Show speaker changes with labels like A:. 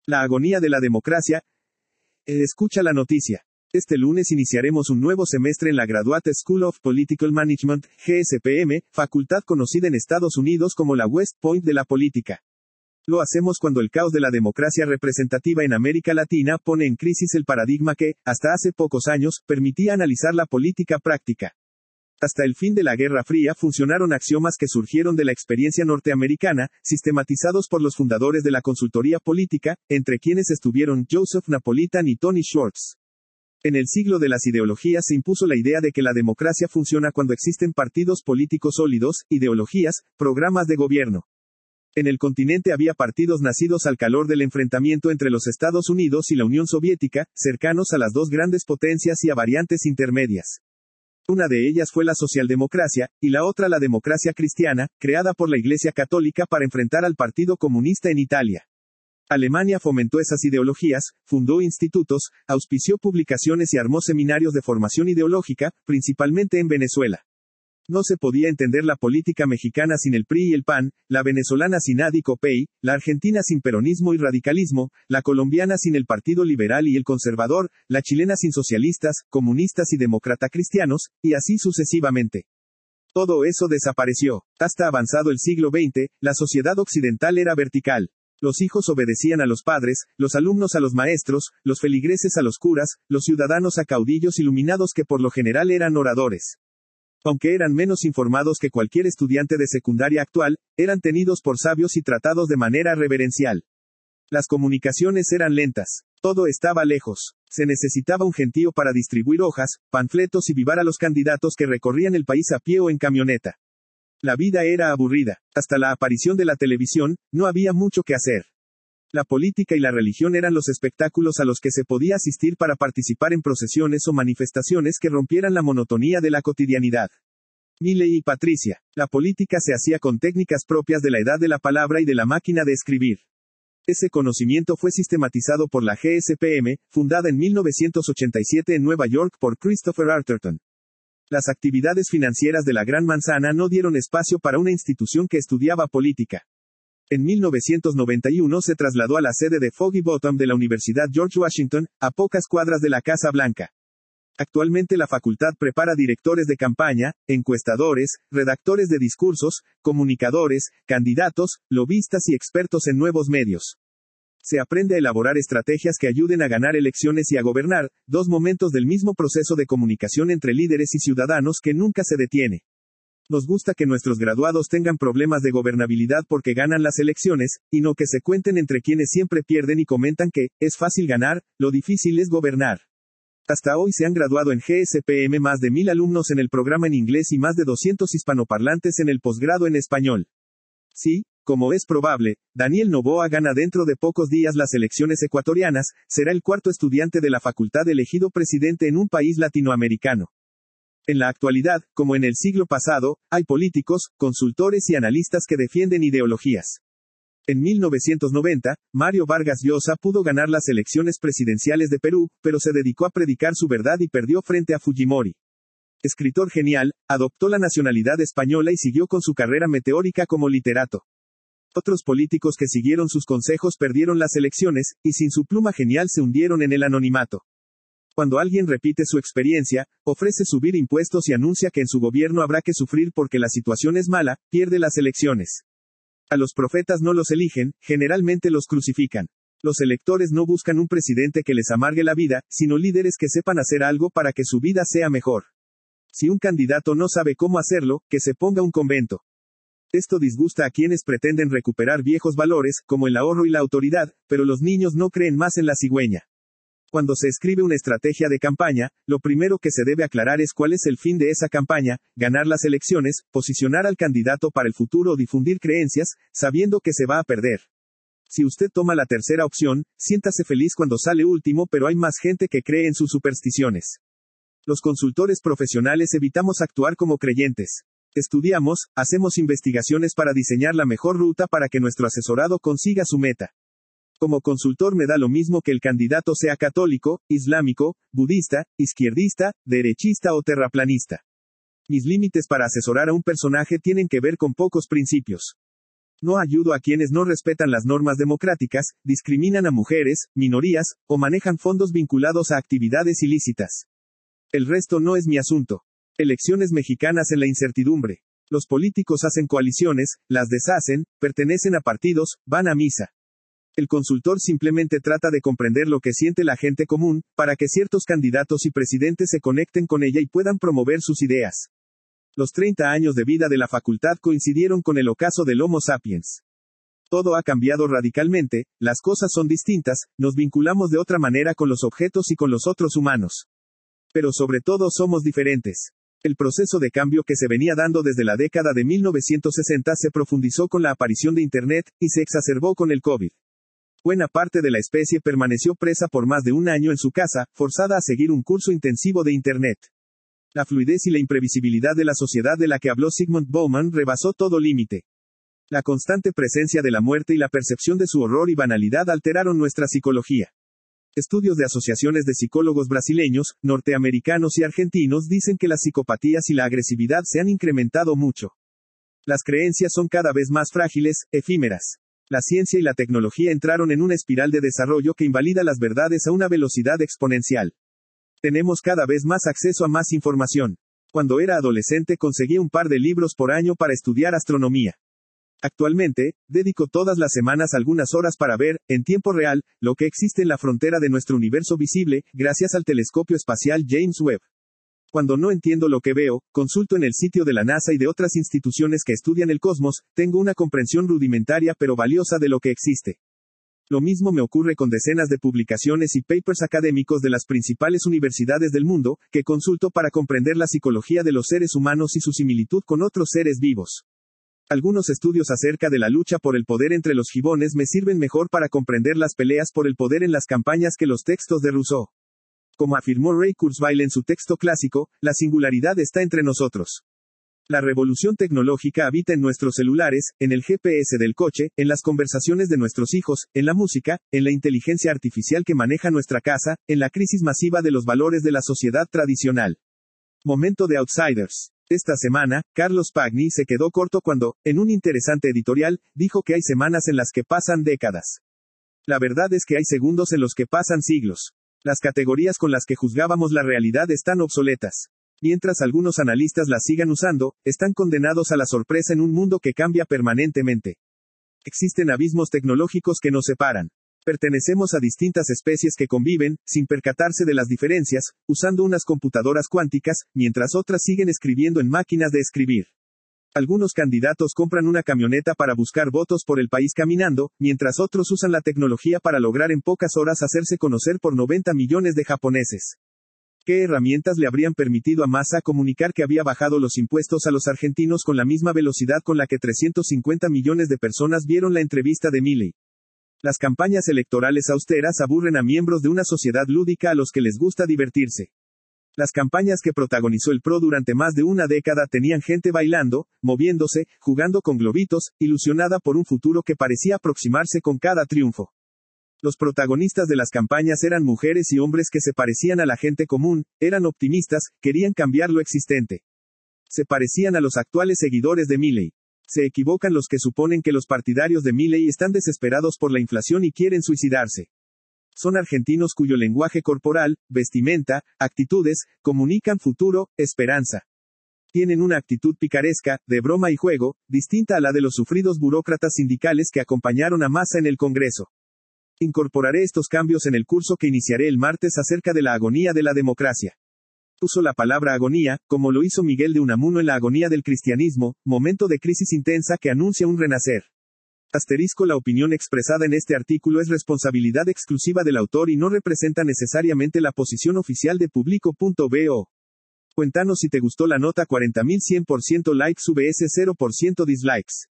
A: La agonía de la democracia. Escucha la noticia. Este lunes iniciaremos un nuevo semestre en la Graduate School of Political Management, GSPM, facultad conocida en Estados Unidos como la West Point de la política. Lo hacemos cuando el caos de la democracia representativa en América Latina pone en crisis el paradigma que, hasta hace pocos años, permitía analizar la política práctica. Hasta el fin de la Guerra Fría funcionaron axiomas que surgieron de la experiencia norteamericana, sistematizados por los fundadores de la consultoría política, entre quienes estuvieron Joseph Napolitan y Tony Schwartz. En el siglo de las ideologías se impuso la idea de que la democracia funciona cuando existen partidos políticos sólidos, ideologías, programas de gobierno. En el continente había partidos nacidos al calor del enfrentamiento entre los Estados Unidos y la Unión Soviética, cercanos a las dos grandes potencias y a variantes intermedias. Una de ellas fue la socialdemocracia, y la otra la democracia cristiana, creada por la Iglesia Católica para enfrentar al Partido Comunista en Italia. Alemania fomentó esas ideologías, fundó institutos, auspició publicaciones y armó seminarios de formación ideológica, principalmente en Venezuela. No se podía entender la política mexicana sin el PRI y el PAN, la venezolana sin AD y COPEI, la argentina sin peronismo y radicalismo, la colombiana sin el Partido Liberal y el Conservador, la chilena sin socialistas, comunistas y demócrata cristianos, y así sucesivamente. Todo eso desapareció. Hasta avanzado el siglo XX, la sociedad occidental era vertical. Los hijos obedecían a los padres, los alumnos a los maestros, los feligreses a los curas, los ciudadanos a caudillos iluminados que por lo general eran oradores. Aunque eran menos informados que cualquier estudiante de secundaria actual, eran tenidos por sabios y tratados de manera reverencial. Las comunicaciones eran lentas. Todo estaba lejos. Se necesitaba un gentío para distribuir hojas, panfletos y vivar a los candidatos que recorrían el país a pie o en camioneta. La vida era aburrida. Hasta la aparición de la televisión, no había mucho que hacer. La política y la religión eran los espectáculos a los que se podía asistir para participar en procesiones o manifestaciones que rompieran la monotonía de la cotidianidad. Milley y Patricia. La política se hacía con técnicas propias de la edad de la palabra y de la máquina de escribir. Ese conocimiento fue sistematizado por la GSPM, fundada en 1987 en Nueva York por Christopher Arterton. Las actividades financieras de la Gran Manzana no dieron espacio para una institución que estudiaba política. En 1991 se trasladó a la sede de Foggy Bottom de la Universidad George Washington, a pocas cuadras de la Casa Blanca. Actualmente la facultad prepara directores de campaña, encuestadores, redactores de discursos, comunicadores, candidatos, lobistas y expertos en nuevos medios. Se aprende a elaborar estrategias que ayuden a ganar elecciones y a gobernar, dos momentos del mismo proceso de comunicación entre líderes y ciudadanos que nunca se detiene. Nos gusta que nuestros graduados tengan problemas de gobernabilidad porque ganan las elecciones, y no que se cuenten entre quienes siempre pierden y comentan que, es fácil ganar, lo difícil es gobernar. Hasta hoy se han graduado en GSPM más de 1000 alumnos en el programa en inglés y más de 200 hispanoparlantes en el posgrado en español. Sí, como es probable, Daniel Noboa gana dentro de pocos días las elecciones ecuatorianas, será el cuarto estudiante de la facultad elegido presidente en un país latinoamericano. En la actualidad, como en el siglo pasado, hay políticos, consultores y analistas que defienden ideologías. En 1990, Mario Vargas Llosa pudo ganar las elecciones presidenciales de Perú, pero se dedicó a predicar su verdad y perdió frente a Fujimori. Escritor genial, adoptó la nacionalidad española y siguió con su carrera meteórica como literato. Otros políticos que siguieron sus consejos perdieron las elecciones, y sin su pluma genial se hundieron en el anonimato. Cuando alguien repite su experiencia, ofrece subir impuestos y anuncia que en su gobierno habrá que sufrir porque la situación es mala, pierde las elecciones. A los profetas no los eligen, generalmente los crucifican. Los electores no buscan un presidente que les amargue la vida, sino líderes que sepan hacer algo para que su vida sea mejor. Si un candidato no sabe cómo hacerlo, que se ponga un convento. Esto disgusta a quienes pretenden recuperar viejos valores, como el ahorro y la autoridad, pero los niños no creen más en la cigüeña. Cuando se escribe una estrategia de campaña, lo primero que se debe aclarar es cuál es el fin de esa campaña, ganar las elecciones, posicionar al candidato para el futuro o difundir creencias, sabiendo que se va a perder. Si usted toma la tercera opción, siéntase feliz cuando sale último, pero hay más gente que cree en sus supersticiones. Los consultores profesionales evitamos actuar como creyentes. Estudiamos, hacemos investigaciones para diseñar la mejor ruta para que nuestro asesorado consiga su meta. Como consultor me da lo mismo que el candidato sea católico, islámico, budista, izquierdista, derechista o terraplanista. Mis límites para asesorar a un personaje tienen que ver con pocos principios. No ayudo a quienes no respetan las normas democráticas, discriminan a mujeres, minorías, o manejan fondos vinculados a actividades ilícitas. El resto no es mi asunto. Elecciones mexicanas en la incertidumbre. Los políticos hacen coaliciones, las deshacen, pertenecen a partidos, van a misa. El consultor simplemente trata de comprender lo que siente la gente común, para que ciertos candidatos y presidentes se conecten con ella y puedan promover sus ideas. Los 30 años de vida de la facultad coincidieron con el ocaso del Homo sapiens. Todo ha cambiado radicalmente, las cosas son distintas, nos vinculamos de otra manera con los objetos y con los otros humanos. Pero sobre todo somos diferentes. El proceso de cambio que se venía dando desde la década de 1960 se profundizó con la aparición de Internet, y se exacerbó con el COVID. Buena parte de la especie permaneció presa por más de un año en su casa, forzada a seguir un curso intensivo de Internet. La fluidez y la imprevisibilidad de la sociedad de la que habló Zygmunt Bauman rebasó todo límite. La constante presencia de la muerte y la percepción de su horror y banalidad alteraron nuestra psicología. Estudios de asociaciones de psicólogos brasileños, norteamericanos y argentinos dicen que las psicopatías y la agresividad se han incrementado mucho. Las creencias son cada vez más frágiles, efímeras. La ciencia y la tecnología entraron en una espiral de desarrollo que invalida las verdades a una velocidad exponencial. Tenemos cada vez más acceso a más información. Cuando era adolescente conseguí un par de libros por año para estudiar astronomía. Actualmente, dedico todas las semanas algunas horas para ver, en tiempo real, lo que existe en la frontera de nuestro universo visible, gracias al telescopio espacial James Webb. Cuando no entiendo lo que veo, consulto en el sitio de la NASA y de otras instituciones que estudian el cosmos, tengo una comprensión rudimentaria pero valiosa de lo que existe. Lo mismo me ocurre con decenas de publicaciones y papers académicos de las principales universidades del mundo, que consulto para comprender la psicología de los seres humanos y su similitud con otros seres vivos. Algunos estudios acerca de la lucha por el poder entre los gibones me sirven mejor para comprender las peleas por el poder en las campañas que los textos de Rousseau. Como afirmó Ray Kurzweil en su texto clásico, la singularidad está entre nosotros. La revolución tecnológica habita en nuestros celulares, en el GPS del coche, en las conversaciones de nuestros hijos, en la música, en la inteligencia artificial que maneja nuestra casa, en la crisis masiva de los valores de la sociedad tradicional. Momento de Outsiders. Esta semana, Carlos Pagni se quedó corto cuando, en un interesante editorial, dijo que hay semanas en las que pasan décadas. La verdad es que hay segundos en los que pasan siglos. Las categorías con las que juzgábamos la realidad están obsoletas. Mientras algunos analistas las sigan usando, están condenados a la sorpresa en un mundo que cambia permanentemente. Existen abismos tecnológicos que nos separan. Pertenecemos a distintas especies que conviven, sin percatarse de las diferencias, usando unas computadoras cuánticas, mientras otras siguen escribiendo en máquinas de escribir. Algunos candidatos compran una camioneta para buscar votos por el país caminando, mientras otros usan la tecnología para lograr en pocas horas hacerse conocer por 90 millones de japoneses. ¿Qué herramientas le habrían permitido a Massa comunicar que había bajado los impuestos a los argentinos con la misma velocidad con la que 350 millones de personas vieron la entrevista de Milei? Las campañas electorales austeras aburren a miembros de una sociedad lúdica a los que les gusta divertirse. Las campañas que protagonizó el PRO durante más de una década tenían gente bailando, moviéndose, jugando con globitos, ilusionada por un futuro que parecía aproximarse con cada triunfo. Los protagonistas de las campañas eran mujeres y hombres que se parecían a la gente común, eran optimistas, querían cambiar lo existente. Se parecían a los actuales seguidores de Milei. Se equivocan los que suponen que los partidarios de Milei están desesperados por la inflación y quieren suicidarse. Son argentinos cuyo lenguaje corporal, vestimenta, actitudes, comunican futuro, esperanza. Tienen una actitud picaresca, de broma y juego, distinta a la de los sufridos burócratas sindicales que acompañaron a Massa en el Congreso. Incorporaré estos cambios en el curso que iniciaré el martes acerca de la agonía de la democracia. Uso la palabra agonía, como lo hizo Miguel de Unamuno en la agonía del cristianismo, momento de crisis intensa que anuncia un renacer. La opinión expresada en este artículo es responsabilidad exclusiva del autor y no representa necesariamente la posición oficial de Publico.bo. Cuéntanos si te gustó la nota. 40.100% likes vs 0% dislikes.